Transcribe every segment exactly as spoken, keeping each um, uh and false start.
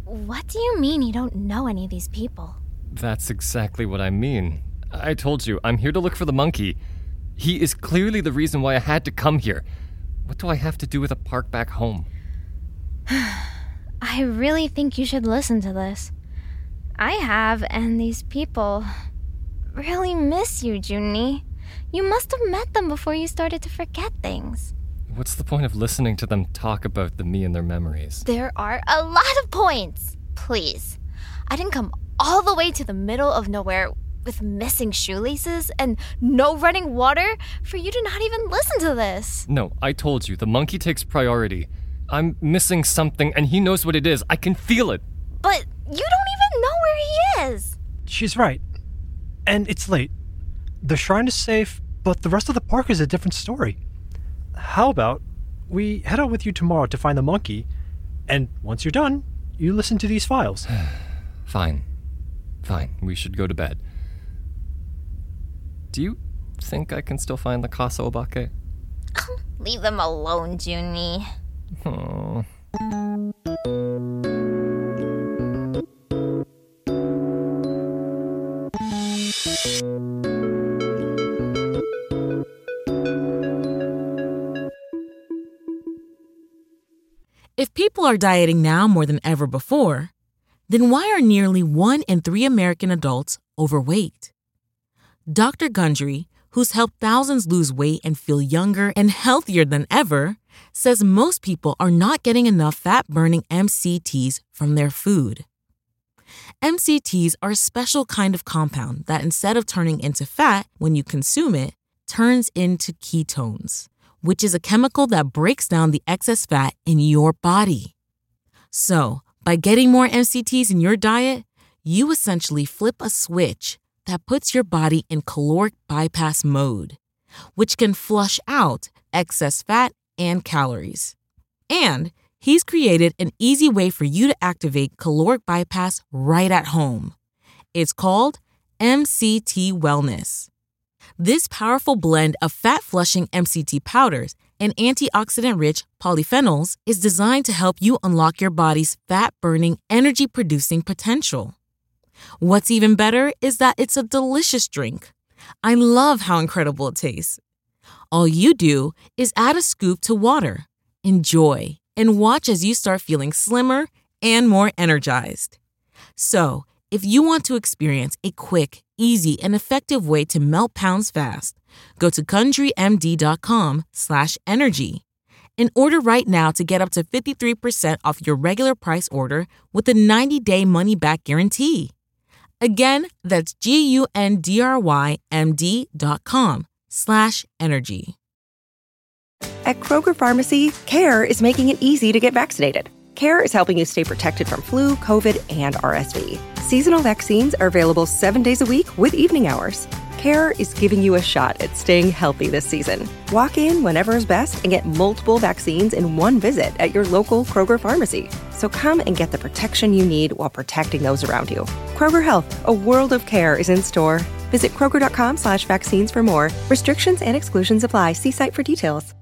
What do you mean you don't know any of these people? That's exactly what I mean. I told you, I'm here to look for the monkey. He is clearly the reason why I had to come here. What do I have to do with a park back home? I really think you should listen to this. I have, and these people really miss you, Junie. You must have met them before you started to forget things. What's the point of listening to them talk about the me and their memories? There are a lot of points. Please. I didn't come all the way to the middle of nowhere with missing shoelaces and no running water for you to not even listen to this. No, I told you, the monkey takes priority. I'm missing something and he knows what it is. I can feel it. But you don't even know where he is. She's right. And it's late. The shrine is safe, but the rest of the park is a different story. How about we head out with you tomorrow to find the monkey, and once you're done, you listen to these files. Fine. Fine. We should go to bed. Do you think I can still find the Casa Obake? Leave them alone, Junie. Aww. If people are dieting now more than ever before, then why are nearly one in three American adults overweight? Doctor Gundry, who's helped thousands lose weight and feel younger and healthier than ever, says most people are not getting enough fat-burning M C Ts from their food. M C Ts are a special kind of compound that, instead of turning into fat when you consume it, turns into ketones, which is a chemical that breaks down the excess fat in your body. So, by getting more M C Ts in your diet, you essentially flip a switch that puts your body in caloric bypass mode, which can flush out excess fat and calories. And he's created an easy way for you to activate caloric bypass right at home. It's called M C T Wellness. This powerful blend of fat-flushing M C T powders and antioxidant-rich polyphenols is designed to help you unlock your body's fat-burning, energy-producing potential. What's even better is that it's a delicious drink. I love how incredible it tastes. All you do is add a scoop to water, enjoy, and watch as you start feeling slimmer and more energized. So, if you want to experience a quick, easy, and effective way to melt pounds fast, go to kundrymd.com slash energy and order right now to get up to fifty-three percent off your regular price order with a ninety-day money-back guarantee. Again, that's G-U-N-D-R-Y-M-D dot com slash energy. At Kroger Pharmacy, CARE is making it easy to get vaccinated. CARE is helping you stay protected from flu, COVID, and R S V. Seasonal vaccines are available seven days a week with evening hours. CARE is giving you a shot at staying healthy this season. Walk in whenever is best and get multiple vaccines in one visit at your local Kroger Pharmacy. So come and get the protection you need while protecting those around you. Kroger Health, a world of care, is in store. Visit kroger.com slash vaccines for more. Restrictions and exclusions apply. See site for details.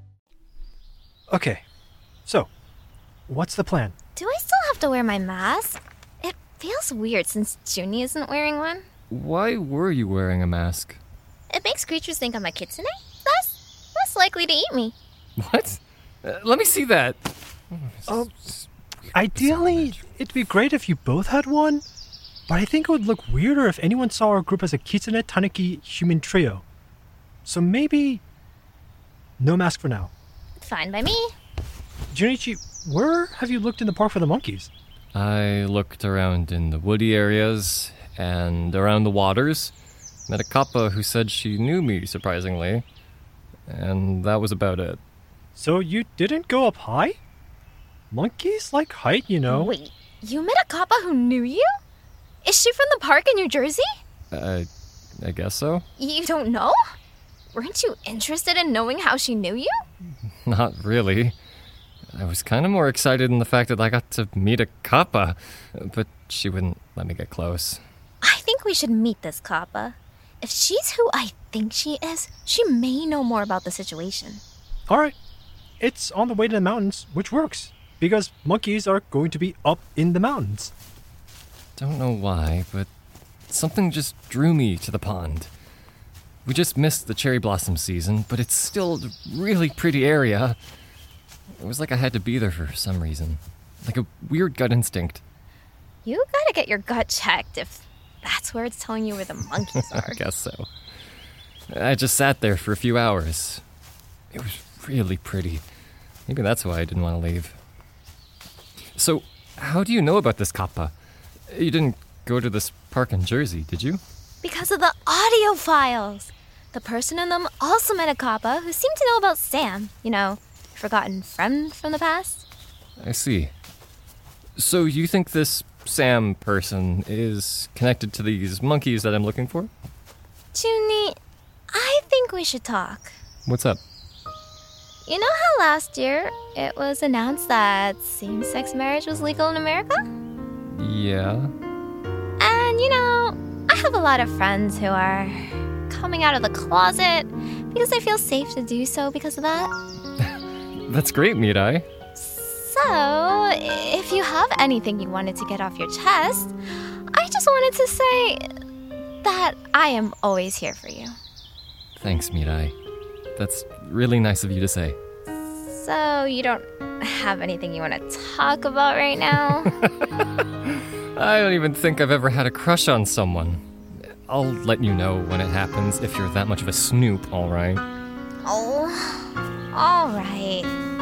Okay, so, what's the plan? Do I still have to wear my mask? It feels weird since Junie isn't wearing one. Why were you wearing a mask? It makes creatures think I'm a kitsune, thus less likely to eat me. What? Uh, let me see that. Oh, ideally, it'd be great if you both had one, but I think it would look weirder if anyone saw our group as a Kitsune Tanuki human trio. So maybe no mask for now. Fine by me. Junichi, where have you looked in the park for the monkeys? I looked around in the woody areas and around the waters. Met a kappa who said she knew me, surprisingly. And that was about it. So you didn't go up high? Monkeys like height, you know. Wait, you met a kappa who knew you? Is she from the park in New Jersey? Uh, I guess so. You don't know? Weren't you interested in knowing how she knew you? Not really. I was kind of more excited in the fact that I got to meet a kappa, but she wouldn't let me get close. I think we should meet this kappa. If she's who I think she is, she may know more about the situation. All right. It's on the way to the mountains, which works. because monkeys are going to be up in the mountains. Don't know why, but something just drew me to the pond. We just missed the cherry blossom season, but it's still a really pretty area. It was like I had to be there for some reason. Like a weird gut instinct. You gotta get your gut checked if that's where it's telling you where the monkeys are. I guess so. I just sat there for a few hours. It was really pretty. Maybe that's why I didn't want to leave. So, how do you know about this kappa? You didn't go to this park in Jersey, did you? Because of the audio files. The person in them also met a kappa who seemed to know about Sam, you know, forgotten friend from the past. I see. So you think this Sam person is connected to these monkeys that I'm looking for? Junie, I think we should talk. What's up? You know how last year it was announced that same-sex marriage was legal in America? Yeah. And, you know, I have a lot of friends who are coming out of the closet because they feel safe to do so because of that. That's great, Mirai. So, if you have anything you wanted to get off your chest, I just wanted to say that I am always here for you. Thanks, Mirai. That's really nice of you to say. So, you don't have anything you want to talk about right now? I don't even think I've ever had a crush on someone. I'll let you know when it happens if you're that much of a snoop, all right? Oh, all right.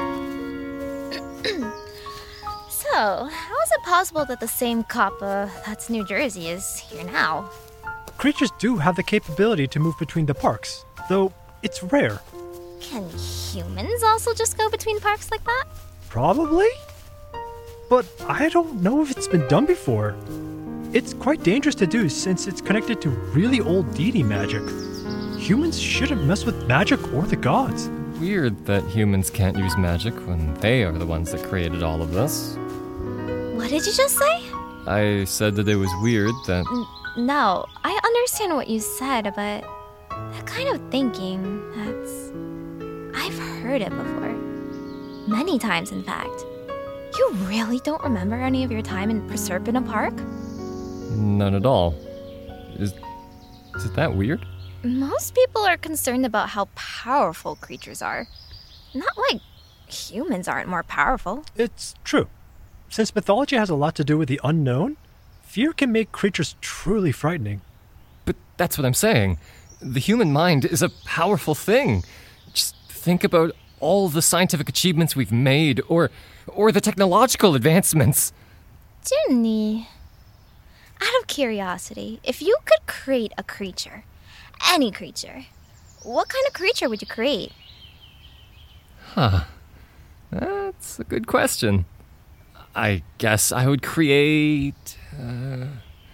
So, how is it possible that the same kappa that's New Jersey is here now? Creatures do have the capability to move between the parks, though it's rare. Can humans also just go between parks like that? Probably? But I don't know if it's been done before. It's quite dangerous to do since it's connected to really old deity magic. Humans shouldn't mess with magic or the gods. Weird that humans can't use magic when they are the ones that created all of this. What did you just say? I said that it was weird that... N- no, I understand what you said, but that kind of thinking, that's... I've heard it before. Many times, in fact. You really don't remember any of your time in Proserpina Park? None at all. Is, is it that weird? Most people are concerned about how powerful creatures are. Not like humans aren't more powerful. It's true. Since mythology has a lot to do with the unknown, fear can make creatures truly frightening. But that's what I'm saying. The human mind is a powerful thing. Just think about all the scientific achievements we've made, or or the technological advancements. Ginny, out of curiosity, if you could create a creature, any creature, what kind of creature would you create? Huh. That's a good question. I guess I would create... Uh,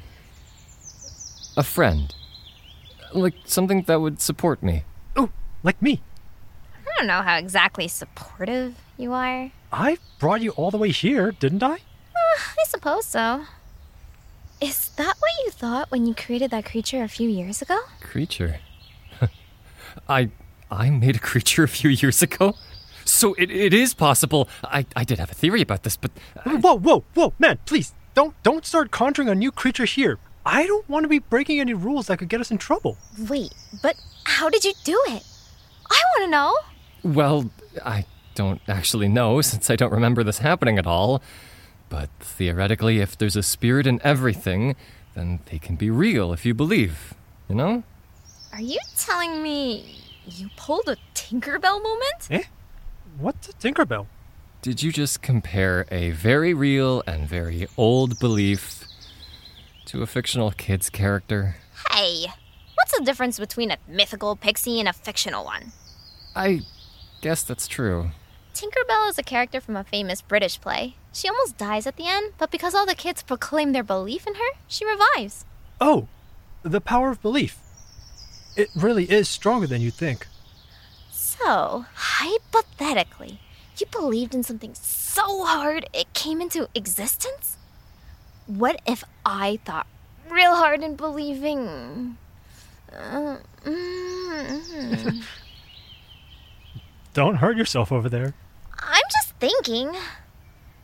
a friend. Like something that would support me. Oh, like me. I don't know how exactly supportive you are. I brought you all the way here, didn't I? Uh, I suppose so. Is that what you thought when you created that creature a few years ago? Creature? I I made a creature a few years ago? So it, it is possible. I, I did have a theory about this, but... I... Whoa, whoa, whoa, man, please, don't don't start conjuring a new creature here. I don't want to be breaking any rules that could get us in trouble. Wait, but how did you do it? I want to know. Well, I don't actually know since I don't remember this happening at all. But theoretically, if there's a spirit in everything, then they can be real if you believe, you know? Are you telling me you pulled a Tinkerbell moment? Eh? What's a Tinkerbell? Did you just compare a very real and very old belief to a fictional kid's character? Hey, what's the difference between a mythical pixie and a fictional one? I guess that's true. Tinkerbell is a character from a famous British play. She almost dies at the end, but because all the kids proclaim their belief in her, she revives. Oh, the power of belief. It really is stronger than you think. So, hypothetically, you believed in something so hard it came into existence? What if I thought real hard in believing... Uh, mm-hmm. Don't hurt yourself over there. I'm just thinking.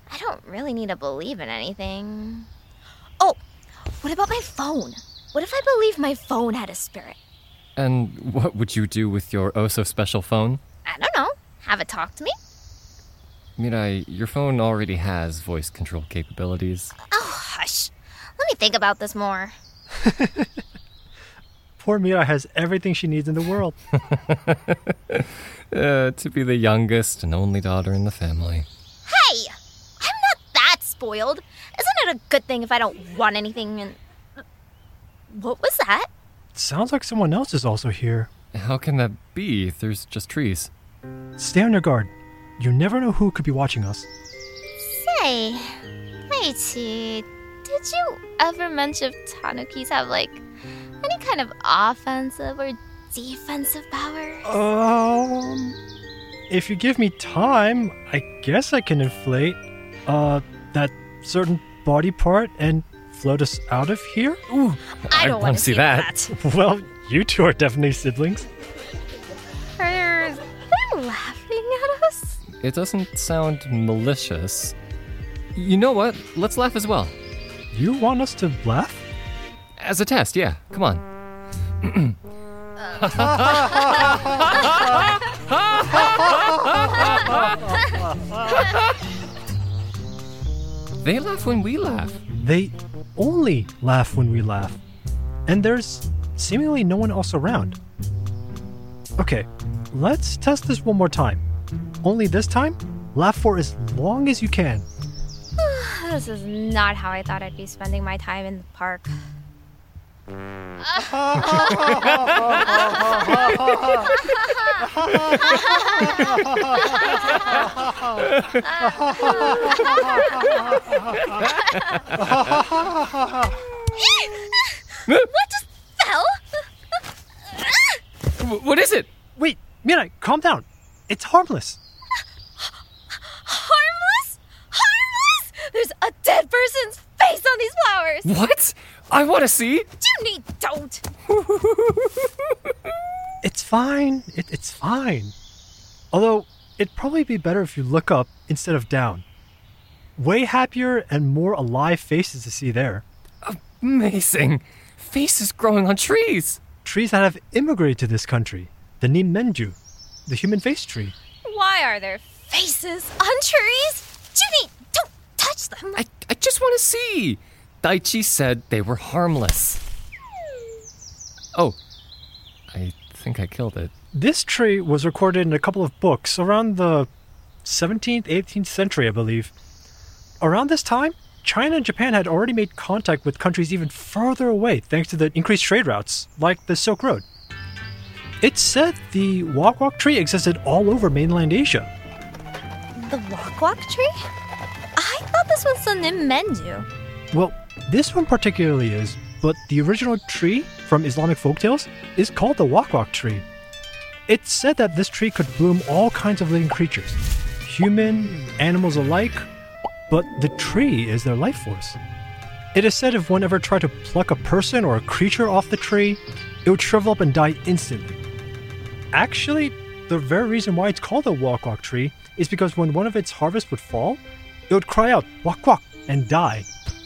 I don't really need to believe in anything. Oh, what about my phone? What if I believe my phone had a spirit? And what would you do with your oh-so-special phone? I don't know. Have it talk to me? Mirai, your phone already has voice control capabilities. Oh, hush. Let me think about this more. Poor Mira has everything she needs in the world. uh, to be the youngest and only daughter in the family. Hey! I'm not that spoiled. Isn't it a good thing if I don't want anything and... What was that? Sounds like someone else is also here. How can that be? There's just trees. Stay on your guard. You never know who could be watching us. Say, Heichi, did you ever mention tanukis have, like, any kind of offensive or defensive powers? Um, if you give me time, I guess I can inflate, uh, that certain body part and float us out of here? Ooh, I don't want want to see that. that. Well, you two are definitely siblings. Are they laughing at us? It doesn't sound malicious. You know what? Let's laugh as well. You want us to laugh? As a test, yeah. Come on. They laugh when we laugh. They only laugh when we laugh. And there's seemingly no one else around. Okay, let's test this one more time. Only this time, laugh for as long as you can. This is not how I thought I'd be spending my time in the park. What just fell? W- what is it? Wait, Mirai, calm down. It's harmless. Harmless? Harmless? There's a dead person's face on these flowers. What? I want to see. Junie, don't. It's fine. It, it's fine. Although, it'd probably be better if you look up instead of down. Way happier and more alive faces to see there. Amazing. Faces growing on trees. Trees that have immigrated to this country. The Ninmenju, the human face tree. Why are there faces on trees? Junie, don't touch them. I, I just want to see. Daichi said they were harmless. Oh, I think I killed it. This tree was recorded in a couple of books around the seventeenth, eighteenth century, I believe. Around this time, China and Japan had already made contact with countries even further away thanks to the increased trade routes, like the Silk Road. It's said the Wak Wak tree existed all over mainland Asia. The Wak Wak tree? I thought this was the Ninmenju. Well, this one particularly is, but the original tree from Islamic folktales is called the Wak Wak tree. It's said that this tree could bloom all kinds of living creatures, human, animals alike, but the tree is their life force. It is said if one ever tried to pluck a person or a creature off the tree, it would shrivel up and die instantly. Actually, the very reason why it's called a Wak Wak tree is because when one of its harvests would fall, it would cry out, "Wak Wak," and die.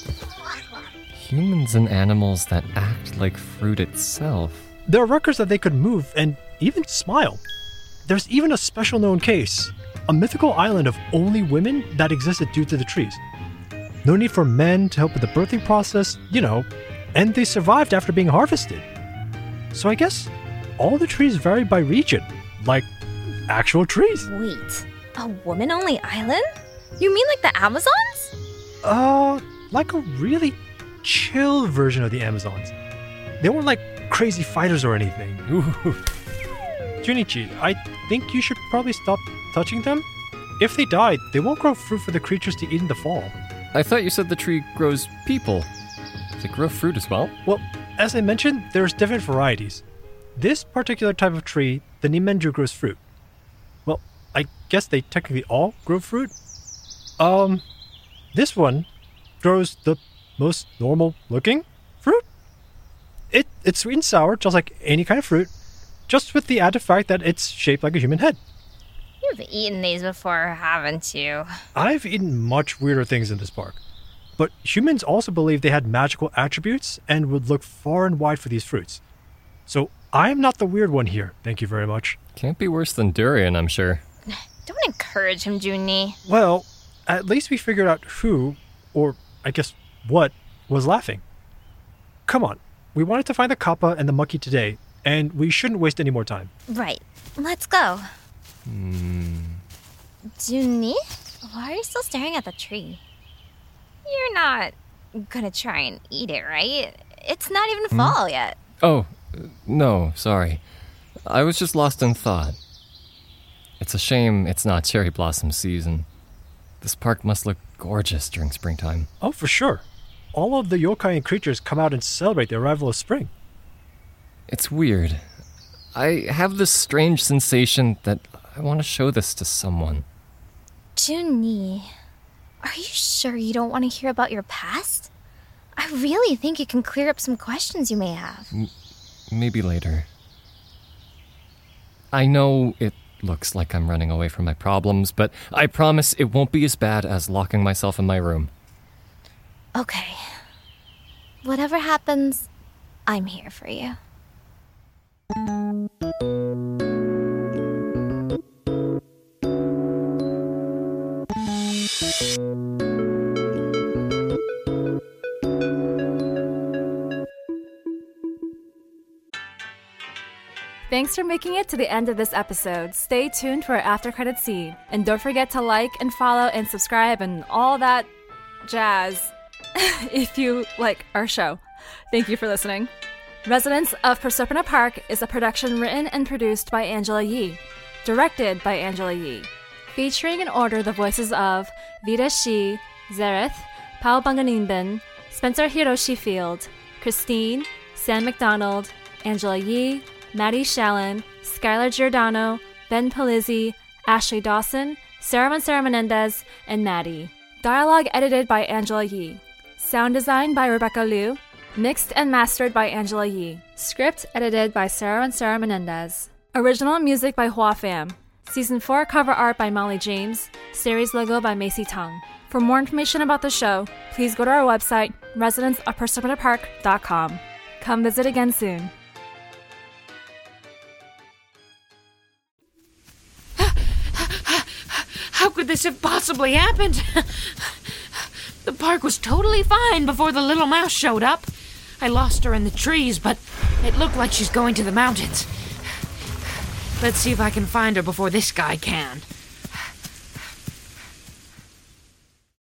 Humans and animals that act like fruit itself. There are records that they could move and even smile. There's even a special known case, a mythical island of only women that existed due to the trees. No need for men to help with the birthing process, you know, and they survived after being harvested. So I guess all the trees vary by region, like actual trees. Wait, a woman-only island? You mean like the Amazons? Uh, like a really chill version of the Amazons. They weren't like crazy fighters or anything. Ooh. Junichi, I think you should probably stop touching them. If they die, they won't grow fruit for the creatures to eat in the fall. I thought you said the tree grows people. Does it grow fruit as well? Well, as I mentioned, there's different varieties. This particular type of tree, the Ninmenju, grows fruit. Well, I guess they technically all grow fruit. Um, this one grows the most normal looking fruit. It It's sweet and sour, just like any kind of fruit, just with the added fact that it's shaped like a human head. You've eaten these before, haven't you? I've eaten much weirder things in this park. But humans also believe they had magical attributes and would look far and wide for these fruits. So I'm not the weird one here, thank you very much. Can't be worse than durian, I'm sure. Don't encourage him, Junni. Well, at least we figured out who, or I guess what, was laughing. Come on, we wanted to find the kappa and the monkey today, and we shouldn't waste any more time. Right. Let's go. Hmm. Junni, why are you still staring at the tree? You're not gonna try and eat it, right? It's not even Hmm? fall yet. Oh, no, sorry. I was just lost in thought. It's a shame it's not cherry blossom season. This park must look gorgeous during springtime. Oh, for sure. All of the yokai and creatures come out and celebrate the arrival of spring. It's weird. I have this strange sensation that I want to show this to someone. Junni, are you sure you don't want to hear about your past? I really think it can clear up some questions you may have. M- maybe later. I know it looks like I'm running away from my problems, but I promise it won't be as bad as locking myself in my room. Okay. Whatever happens, I'm here for you. Thanks for making it to the end of this episode. Stay tuned for our after credit scene. And don't forget to like and follow and subscribe and all that jazz if you like our show. Thank you for listening. Residents of Proserpina Park is a production written and produced by Angela Yee, directed by Angela Yee, featuring in order the voices of Vida Shi, Zareth, Paul Banganinban, Spencer Hiroshi Field, Christine, Sam McDonald, Angela Yee, Maddie Shallon, Skylar Giordano, Ben Palizzi, Ashley Dawson, Sarah Mancera Menendez, and Maddie. Dialogue edited by Angela Yee. Sound design by Rebecca Liu. Mixed and mastered by Angela Yee. Script edited by Sarah Mancera Menendez. Original music by Hua Pham. Season four cover art by Molly James. Series logo by Macy Tung. For more information about the show, please go to our website, residents of proserpina park dot com. Come visit again soon. How could this have possibly happened? The park was totally fine before the little mouse showed up. I lost her in the trees, but it looked like she's going to the mountains. Let's see if I can find her before this guy can.